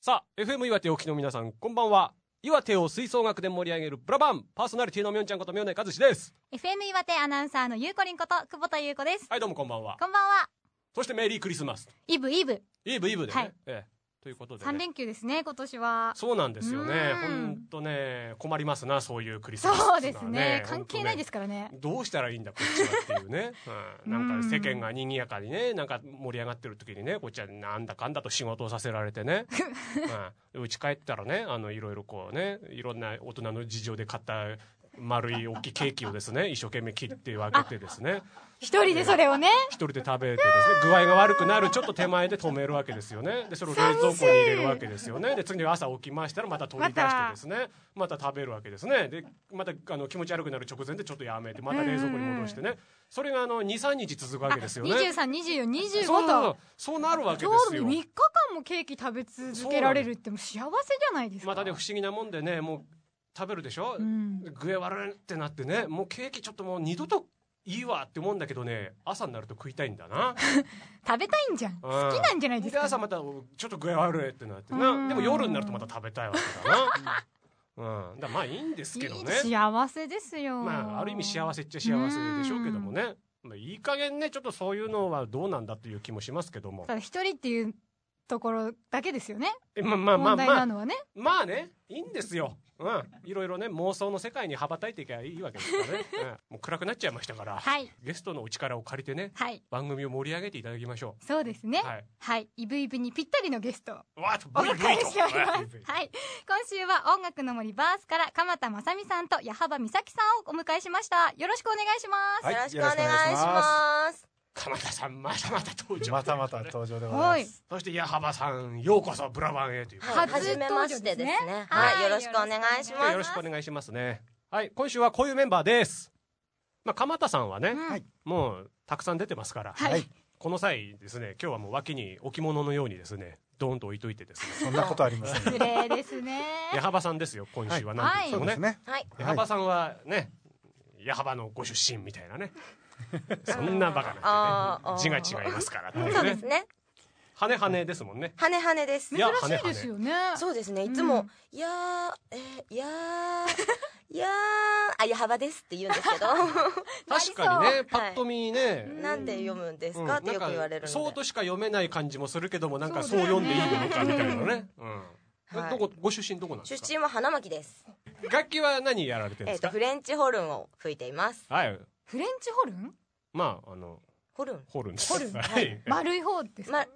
さあ FM 岩手お聞きの皆さんこんばんは。岩手を吹奏楽で盛り上げるブラバンパーソナリティのみょんちゃんことみょんねかずしです。 FM 岩手アナウンサーのゆうこりんこと久保田優子です。 はいどうもこんばんは。 こんばんは。 そしてメリークリスマスイブイブでね、 はいということで、ね、 3連休ですね今年は。 そうなんですよね。ほんとね困りますなそういうクリスマス、 そうですね関係ないですからね。 どうしたらいいんだこっちはっていうね、なんか世間が賑やかにねなんか盛り上がってる時にねこっちはなんだかんだと仕事をさせられてねうち帰ったらねいろいろこうねいろんな大人の事情で買った丸い大きいケーキをですね一生懸命切って分けてですね一人でそれをね一人で食べてですね具合が悪くなるちょっと手前で止めるわけですよね。でそれを冷蔵庫に入れるわけですよね。で次に朝起きましたらまた取り出してですねまた食べるわけですね。でまた気持ち悪くなる直前でちょっとやめてまた冷蔵庫に戻してねそれが2、3日続くわけですよね。 23、24、25とそうなるわけですよ。 ちょうど3日間もケーキ食べ続けられるってもう幸せじゃないですか。 またね不思議なもんでねもう食べるでしょ、具合悪いってなってねもうケーキちょっともう二度といいわって思うんだけどね朝になると食いたいんだな食べたいんじゃん、好きなんじゃないですか。 で朝またちょっと具合悪いってなってなでも夜になるとまた食べたいわけだなだまあいいんですけどね。 幸せですよ。 まあある意味幸せっちゃ幸せでしょうけどもねいい加減ねちょっとそういうのはどうなんだという気もしますけども。 ただ一人っていうところだけですよね。問題なのはねまあねいいんですよ。いろいろね妄想の世界に羽ばたいていけばいいわけですからね、もう暗くなっちゃいましたから、ゲストのお力を借りてね、番組を盛り上げていただきましょう。そうですね。 イブイブにぴったりのゲストをお迎えしております。 今週は音楽の森バースから鎌田正美さんと矢幅美咲さんをお迎えしました。よろしくお願いします。 よろしくお願いします。 鎌田さんまたまた登場またまた登場でございます。 そして矢幅さんようこそブラバンへという初めましてですね。よろしくお願いします。 よろしくお願いしますね。今週はこういうメンバーです。鎌田さんはねもうたくさん出てますからこの際ですね今日はもう脇に置物のようにですねドーンと置いといてですねそんなことありません。 失礼ですね。 矢幅さんですよ今週はなんて言ってもね。矢幅さんはね矢幅のご出身みたいなねそんなバカな字が違いますからってね。 そうですね。 羽羽ですもんね。 羽羽です。 珍しいですよね。 そうですね。いつも矢幅ですって言うんですけど確かにねパッと見ねなんで読むんですかってよく言われるのでそうとしか読めない感じもするけどもなんかそう読んでいいのかみたいなね。ご出身どこなんですか？ 出身は花巻です。 楽器は何やられてるんですか？ フレンチホルンを吹いています。 フレンチホルン？ まあホルンです。 丸い方ですか？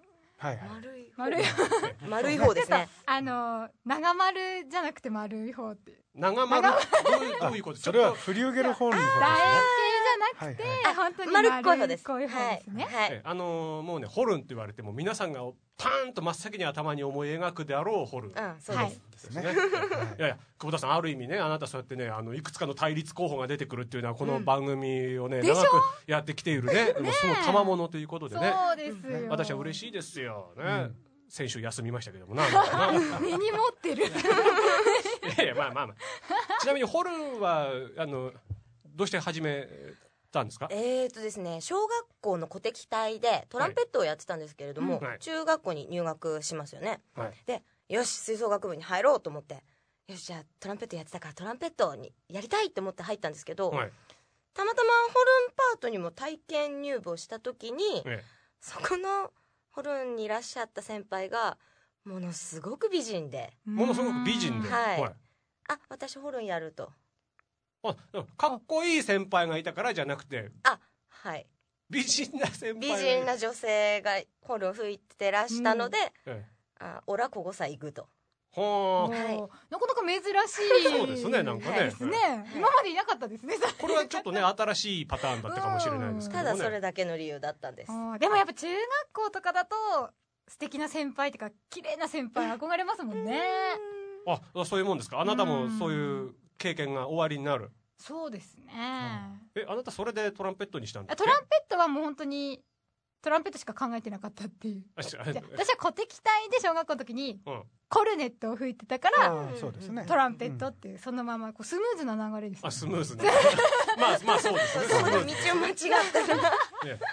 丸い方ですね。 長丸じゃなくて丸い方って。 長丸どういうこと？ それはフリューゲルホーンの方ですね。 楕円形じゃなくて本当に丸っこい方です。 こういう方ですね。 もうねホルンって言われても皆さんがパーンと真っ先に頭に思い描くであろうホルン。 そうですね。いや久保田さんある意味ねあなたそうやってねいくつかの対立候補が出てくるっていうのはこの番組をね長くやってきているねもうその賜物ということでね。 そうですよ。 私は嬉しいですよね。先週休みましたけども根に持ってる。 まあちなみにホルンはどうして始めたんですか？ ですね小学校の鼓笛隊でトランペットをやってたんですけれども、中学校に入学しますよね。でよし吹奏楽部に入ろうと思ってよしじゃあトランペットやってたからトランペットにやりたいと思って入ったんですけど、たまたまホルンパートにも体験入部をした時に、そこのホルンにいらっしゃった先輩がものすごく美人でものすごく美人で私ホルンやるとかっこいい先輩がいたからじゃなくて美人な先輩美人な女性がホルン吹いてらしたのでオラこごさ行くとなかなか珍しい。 そうですねなんかね今までいなかったですね。 これはちょっとね新しいパターンだったかもしれないですけどね。 ただそれだけの理由だったんです。 でもやっぱ中学校とかだと素敵な先輩とか綺麗な先輩憧れますもんね。 そういうもんですか？あなたもそういう経験がおありになる？ そうですね。 あなたそれでトランペットにしたんですか？ トランペットはもう本当にトランペットしか考えてなかったっていう。私は鼓笛隊で小学校の時にコルネットを吹いてたからトランペットっていうそのままスムーズな流れです。 スムーズなまあそうですね。 道を間違ったら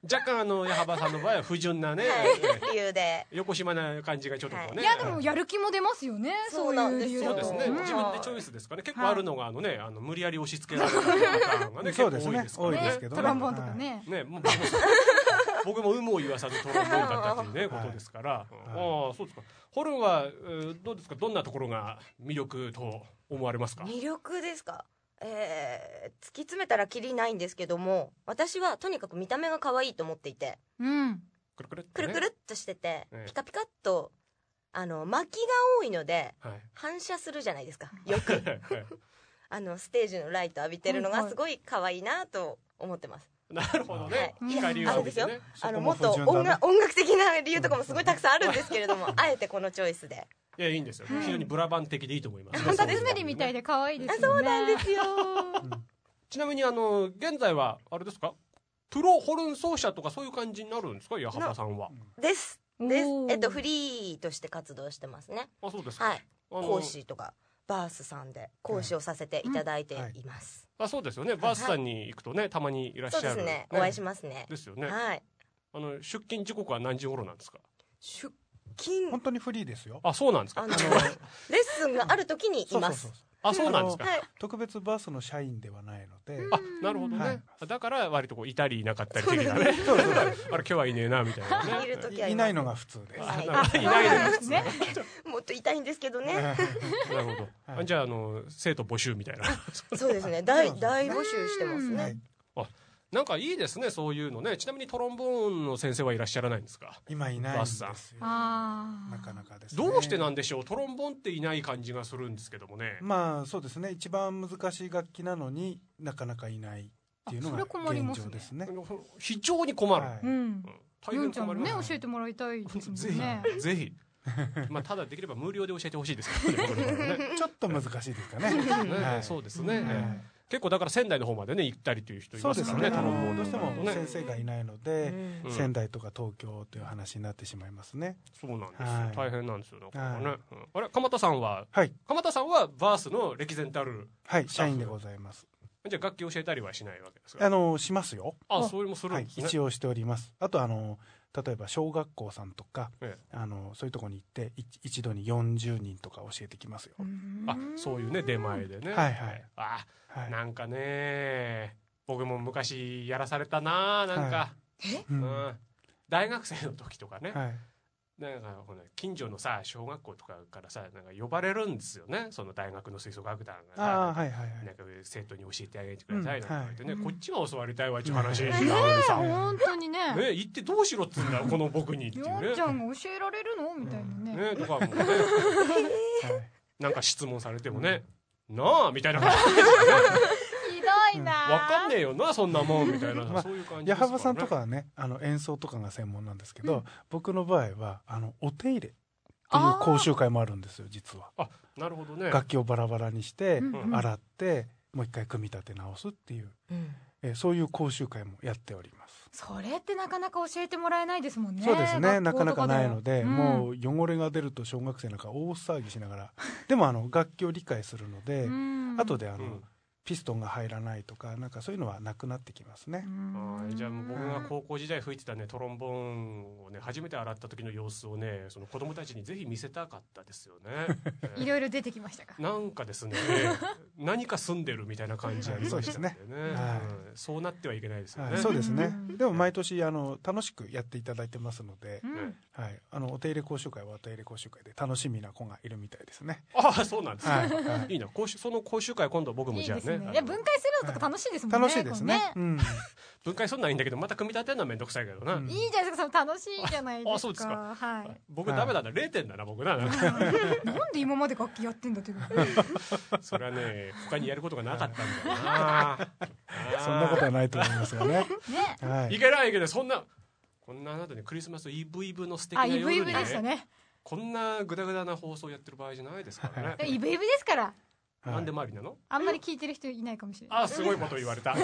若干矢幅さんの場合は不純なね、 理由で横島な感じがちょっとこうね、 いやでもやる気も出ますよね、そういう理由そうですね、自分でチョイスですかね。結構あるのが無理やり押し付けられるパターンがね結構多いですからね。 トロンボーンとかね、 僕も有無を言わさずトロンボーンだったというねことですから。ああ、そうですか。ホルンはどうですか、どんなところが魅力と思われますか？ 魅力ですか？突き詰めたらキリないんですけども、私はとにかく見た目が可愛いと思っていて、くるくるっとしてて、ピカピカっと薪が多いので、反射するじゃないですか、よくステージのライト浴びてるのがすごい可愛いなと思ってます。 なるほどね。光を浴びてね。 もっと音楽的な理由とかもすごいたくさんあるんですけれども、あえてこのチョイスで。 いや、いいんですよ。非常にブラバン的でいいと思います。 本当ですね、みたいで可愛いですよね。 そうなんですよ。 ちなみに現在はあれですか、プロホルン奏者とかそういう感じになるんですか、矢幅さんは？ です。フリーとして活動してますね。 あ、そうですか。はい。 講師とかバースさんで講師をさせていただいています。 あ、そうですよね。バースさんに行くとね、たまにいらっしゃる。 そうですね。お会いしますね。 ですよね。 はい。 出勤時刻は何時頃なんですか？ 出勤本当にフリーですよ。 あ、そうなんですか。 レッスンがある時にいます。 あ、そうなんですか。 特別バースの社員ではないので。 あ、なるほどね。だから割とこういたりいなかったり的なね。あれ今日はいねえなみたいなね。 いないのが普通です。 いないのが普通ね。 もっといたいんですけどね。 なるほど。じゃあ生徒募集みたいな。 そうですね。大募集してますね。 なんかいいですね、そういうのね。ちなみにトロンボーンの先生はいらっしゃらないんですか？ 今いないんですよ。なかなかですね。 どうしてなんでしょう。トロンボーンっていない感じがするんですけどもね。 まあそうですね。一番難しい楽器なのになかなかいないっていうのが現状ですね。 非常に困る。 大変困りますね。教えてもらいたいですね。 ぜひ。まあただできれば無料で教えてほしいですけどね。 ちょっと難しいですかね。 そうですね。結構だから仙台の方までね行ったりという人いますからね。 どうしても先生がいないので仙台とか東京という話になってしまいますね。 そうなんですよ。大変なんですよ。だからね。あれ、鎌田さんはバースのレキゼンタル社員でございます。 じゃあ楽器教えたりはしないわけですか？ しますよ。 あ、それもするんですね。 一応しております。あと例えば小学校さんとかそういうところに行って一度に40人とか教えてきますよ。 あ、そういうね出前でね。 はいはい。 なんかね、僕も昔やらされたな、なんか。大学生の時とかね。なんか近所のさ小学校とかからさなんか呼ばれるんですよね。その大学の吹奏楽団がなんか生徒に教えてあげてくださいなんか言ってね、こっちが教わりたいわっていう話なのにさ、 本当にね、 行ってどうしろっつうんだこの僕にっていうね。 よんちゃんが教えられるのみたいなね。 とかもね、なんか質問されてもね、なあみたいな感じですよね。 ひどいな。 わかんねえよなそんなもんみたいな、そういう感じですからね。 矢幅さんとかはね演奏とかが専門なんですけど、僕の場合はお手入れっていう講習会もあるんですよ実は。 あ、なるほどね。 楽器をバラバラにして洗ってもう一回組み立て直すっていうそういう講習会もやっております。 それってなかなか教えてもらえないですもんね。 そうですね、なかなかないので、もう汚れが出ると小学生なんか大騒ぎしながらでも楽器を理解するので後でピストンが入らないとかなんかそういうのはなくなってきますね。 じゃあ僕が高校時代吹いてたねトロンボーンをね初めて洗った時の様子をねその子供たちにぜひ見せたかったですよね。 いろいろ出てきましたか？ なんかですね何か住んでるみたいな感じありましたね。そうなってはいけないですよね。 そうですね。でも毎年楽しくやっていただいてますので、お手入れ講習会はお手入れ講習会で楽しみな子がいるみたいですね。 ああ、そうなんですね。いいな。その講習会今度僕もじゃあね。 いや分解するのとか楽しいですもんね。 楽しいですね。 分解するのはいいんだけどまた組み立てるのはめんどくさいけどな。 いいじゃないですか。その楽しいじゃないですか。 あ、そうですか。 はい。 僕ダメだな。0点だな僕な。なんで今まで楽器やってんだって。 それはね他にやることがなかったんだよな。 そんなことはないと思いますよね。 いけないけどそんなこんなあなたねクリスマスイブイブの素敵な夜にねこんなグダグダな放送やってる場合じゃないですからね。 イブイブですから。 なんで周りなの？ あんまり聞いてる人いないかもしれない。 あ、すごいこと言われた。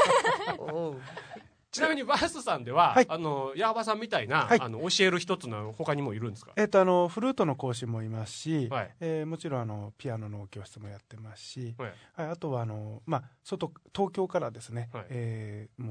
ちなみにバースさんでは矢幅さんみたいな教える一つの他にもいるんですか？ フルートの講師もいますし、もちろんピアノの教室もやってますし、あとは東京からですね、もう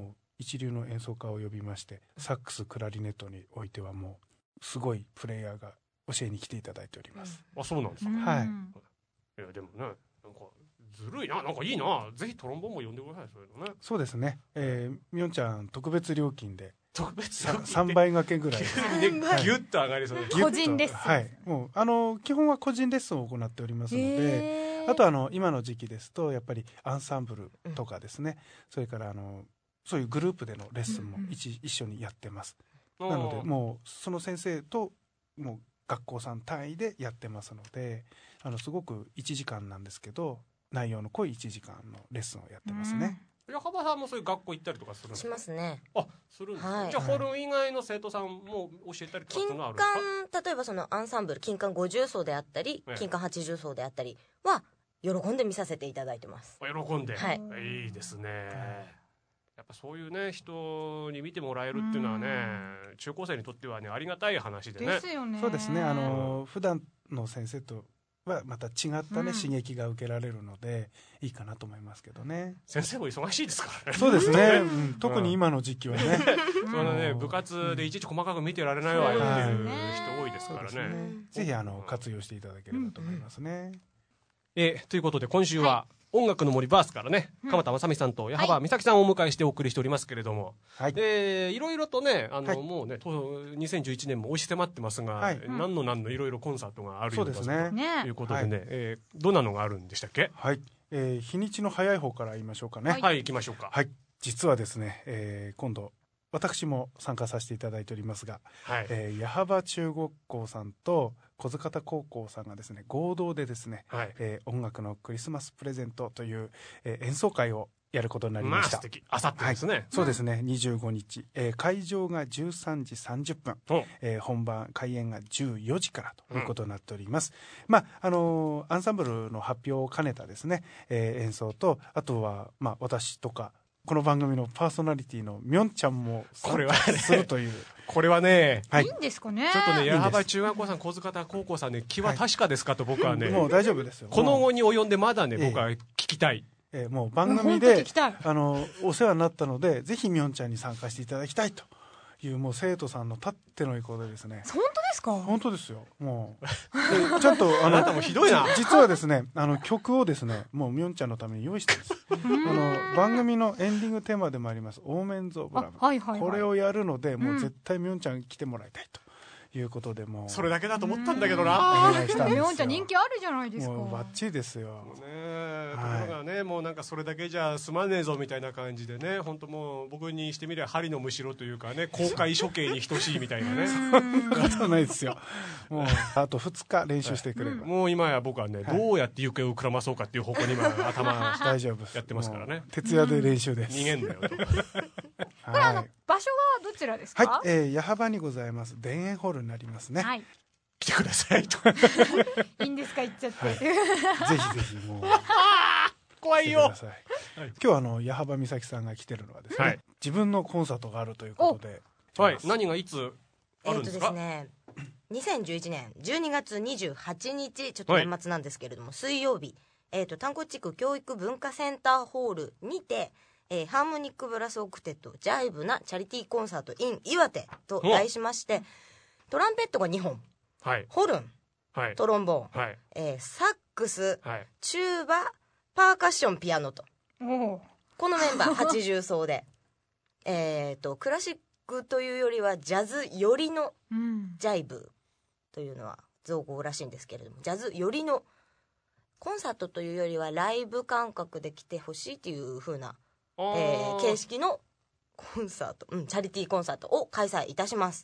一流の演奏家を呼びまして、サックスクラリネットにおいてはもうすごいプレイヤーが教えに来ていただいております。 あ、そうなんですか。 はい。 いやでもね、なんかずるいな、なんかいいな、ぜひトロンボーンも呼んでください。そういうのね。 そうですね。みおんちゃん特別料金で特別料金 3倍掛けぐらい急にねギュッと上がりそうな個人レッスン。 はい。もう基本は個人レッスンを行っておりますので、あと今の時期ですとやっぱりアンサンブルとかですね、それからそういうグループでのレッスンも一緒にやってます。なのでもうその先生ともう学校さん単位でやってますので、すごく1時間なんですけど内容の濃い1時間のレッスンをやってますね。 矢幅さんもそういう学校行ったりとかするんですか？ しますね。 あ、するんですか、はい、じゃあホルン以外の生徒さんも教えたりとかっていうのはあるんですか？ 金管、例えばそのアンサンブル金管50奏であったり、金管80奏であったりは喜んで見させていただいてます。 喜んで、 はい、 いいですね。やっぱそういうね人に見てもらえるっていうのはね、中高生にとってはねありがたい話でね。 ですよね。 そうですね。普段の先生とはまた違ったね、刺激が受けられるのでいいかなと思いますけどね。 先生も忙しいですからね。 そうですね、特に今の時期はねそのね部活でいちいち細かく見てられないわよっていう人多いですからね。 ぜひ活用していただければと思いますね。 ということで今週は音楽の森バースからね、鎌田正美さんと矢幅美咲さんをお迎えしてお送りしておりますけれども、いろいろとねもうね2011年も押し迫ってますが、何のいろいろコンサートがあるようだということでね、どんなのがあるんでしたっけ？ はい、日にちの早い方から言いましょうかね。 はい、行きましょうか。 はい、実はですね、今度私も参加させていただいておりますが、矢幅中国校さんと小塚田高校さんがですね合同でですね、音楽のクリスマスプレゼントという、演奏会をやることになりました。 素敵。あさってですね。 そうですね。25日、会場が13時30分、本番開演が14時からということになっております。アンサンブルの発表を兼ねたですね、演奏と、あとは私とかこの番組のパーソナリティのみょんちゃんも参加するという。 これはね、 いいんですかね。 ちょっとね、矢幅中学校さん、小塚田高校さんね、気は確かですかと僕はね、 もう大丈夫ですよ。 この後に及んでまだね、僕は聞きたい。 もう番組でお世話になったので、ぜひみょんちゃんに参加していただきたいという、もう生徒さんのたっての意向でですね。 本当ですか？ 本当ですよ。もうちゃんとあなたもひどいな。 実はですね、曲をですね、もうみょんちゃんのために用意してます。番組のエンディングテーマでもありますオーメンズ・オブ・ラブ、これをやるので、もう絶対みょんちゃん来てもらいたいということで、もうそれだけだと思ったんだけどな。 お願いしたんですよ。 みょんちゃん人気あるじゃないですか。 もうバッチリですよ。 ところがね、もうなんかそれだけじゃ済まねえぞみたいな感じでね、本当もう僕にしてみれば針のむしろというかね、公開処刑に等しいみたいなね。 そんなことないですよ。もうあと2日練習してくれば。 もう今や僕はね、どうやって行方をくらまそうかっていう方向に今頭大丈夫やってますからね。 徹夜で練習です。 逃げんだよと。 これ場所はどちらですか？ はい、矢幅にございます田園ホールになりますね。 はい。 来てくださいと。 いいんですか、行っちゃって。ぜひぜひもう。 怖いよ。 今日矢幅美咲さんが来てるのはですね、自分のコンサートがあるということで。 はい。何がいつあるんですか？ ですね、2011年12月28日、ちょっと年末なんですけれども、水曜日、丹後地区教育文化センターホールにて、ハーモニックブラスオクテッドジャイブなチャリティーコンサート in 岩手と題しまして、トランペットが2本、ホルン、トロンボーン、サックス、チューバ、パーカッション、ピアノと、このメンバー80奏でクラシックというよりはジャズ寄りのジャイブというのは造語らしいんですけれども、ジャズ寄りのコンサートというよりはライブ感覚で来てほしいという風な、形式のコンサート、チャリティーコンサートを開催いたします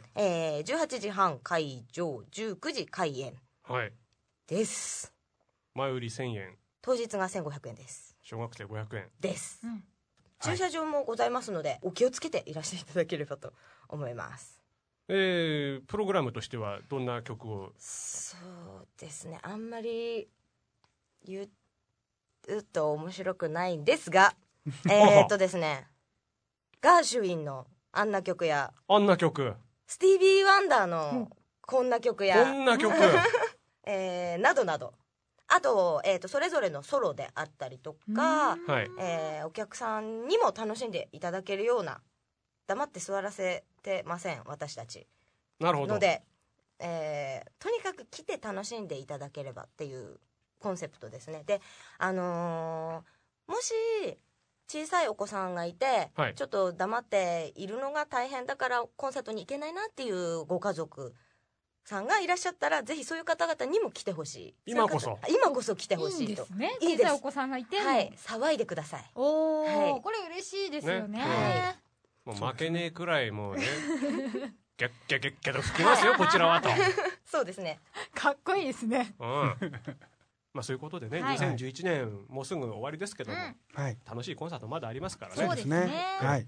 。18時半会場、19時開演です。 前売り1000円、 当日が1500円です。 小学生500円です。駐車場もございますので、お気をつけていらしていただければと思います。 プログラムとしてはどんな曲を？ そうですね、あんまり言うと面白くないんですがですね、ガーシュウィンのあんな曲や、スティービー・ワンダーのこんな曲や、 こんな曲などなどあと、それぞれのソロであったりとか、お客さんにも楽しんでいただけるような、黙って座らせてません私たち。 なるほど。 ので、とにかく来て楽しんでいただければっていうコンセプトですね。で、もし小さいお子さんがいて、ちょっと黙っているのが大変だからコンサートに行けないなっていうご家族さんがいらっしゃったら、ぜひそういう方々にも来てほしい。 今こそ来てほしいと。 いいですね。小さいお子さんがいても、 騒いでください。 おー、これ嬉しいですよね。 もう負けねえくらいもうねギャッギャギャッギャと吹きますよこちらはと。 そうですね。 かっこいいですね。 まあそういうことでね、2011年もうすぐ終わりですけども、楽しいコンサートまだありますからね。 そうですね。 はい。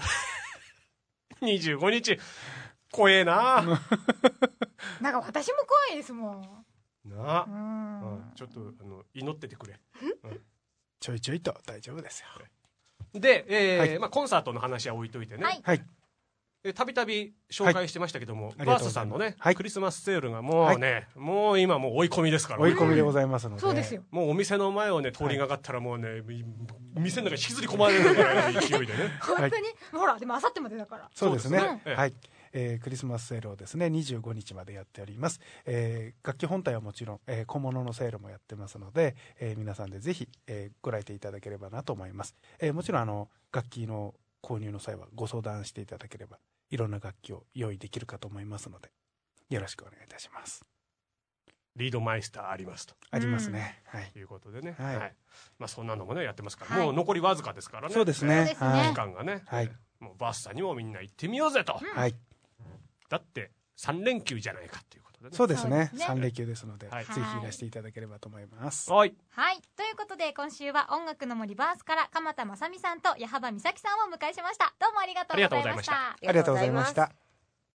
25日怖えな。 なんか私も怖いですもん。 なあ、ちょっと祈っててくれ。 ちょいちょいと大丈夫ですよ。 で、まあコンサートの話は置いといてね。 はい。 たびたび紹介してましたけども、バースさんのね、クリスマスセールがもうね、もう今もう追い込みですから。 追い込みでございますので。 そうですよ。 もうお店の前をね、通りがかったらもうね、店の中に引きずり込まれるぐらいの勢いでね。 本当に、ほら、でもあさってまでだから。 そうですね。はい。クリスマスセールをですね、25日までやっております。楽器本体はもちろん、小物のセールもやってますので、皆さんでぜひ、ご来店いただければなと思います。もちろん楽器の購入の際はご相談していただければ、いろんな楽器を用意できるかと思いますので、よろしくお願いいたします。 リードマイスターありますと。 ありますね。はい。 ということでね。はい。まあそんなのもね、やってますから、もう残りわずかですからね。 そうですね。 時間がね。 はい。 もうバースさんにもみんな行ってみようぜと。 はい。 だって3連休じゃないかということでね。 そうですね。3連休ですので、ぜひいらしていただければと思います。 はい。 はい。ということで、今週は音楽の森バースから鎌田雅美さんと矢幅美咲さんをお迎えしました。どうもありがとうございました。 ありがとうございました。